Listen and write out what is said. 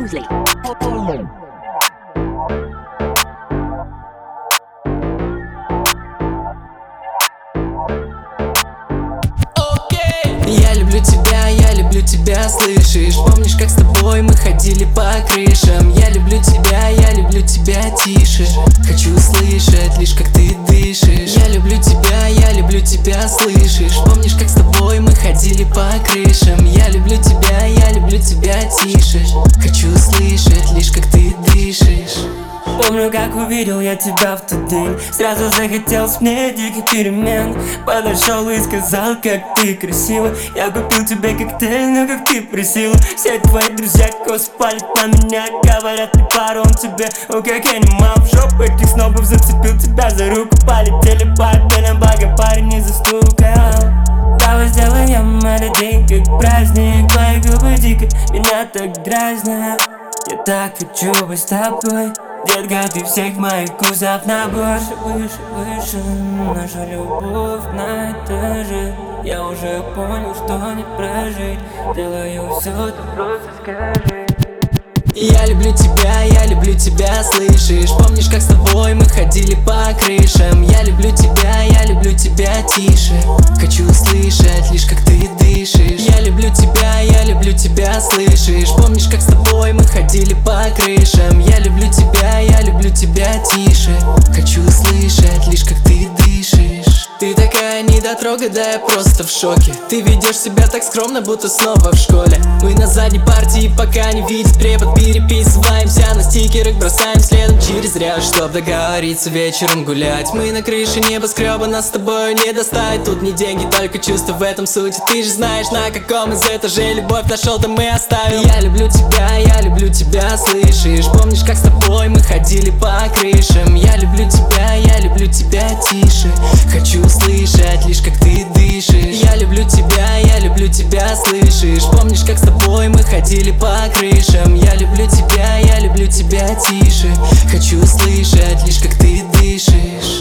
Mosley. Я люблю тебя, слышишь? Помнишь, как с тобой мы ходили по крышам? Я люблю тебя тише. Хочу слышать лишь, как ты дышишь. Я люблю тебя, слышишь? Помнишь, как с тобой мы ходили по крышам? Я люблю тебя тише. Хочу слышать лишь, как ты дышишь. Помню, как увидел я тебя в тот день, сразу захотелось мне диких перемен. Подошел и сказал, как ты красива. Я купил тебе коктейль, но как ты просила. Все твои друзья кос палят на меня, говорят, ты пара, он тебе. О, как я не мал, в жопу этих снобов зацепил тебя за руку. Полетели по отелям, благо парень не застукал. Давай сделаем этот день как праздник. Твои губы дико меня так дразнят. Я так хочу быть с тобой, детка, ты всех моих вкусов набор. Выше, наша любовь на этаже. Я уже понял, что не прожить. Делаю все, ты просто скажи. Я люблю тебя, слышишь? Помнишь, как с тобой мы ходили по крышам? Я люблю тебя тише. Хочу слышать лишь, как ты дышишь. Я люблю тебя, слышишь? Помнишь, как с тобой мы ходили по крышам? Я люблю тебя тише. Хочу слышать лишь, как ты дышишь. Ты такая недотрога, да я просто в шоке. Ты ведешь себя так скромно, будто снова в школе. Мы на задней партии, пока не видит препод. Переписываемся на стикерах, бросаем следом через ряд, чтоб договориться вечером гулять. Мы на крыше небоскреба, нас с тобой не достать. Тут не деньги, только чувства, в этом суть. Ты же знаешь, на каком из этажей любовь нашел, там мы оставим. Я люблю тебя, слышишь? Помнишь, как с тобой мы ходили по крышам? Я люблю тебя тише. Хочу слышать лишь, как ты дышишь. Я люблю тебя, слышишь? Помнишь, как с тобой мы ходили по крышам? Я люблю тебя тише. Хочу слышать лишь, как ты дышишь.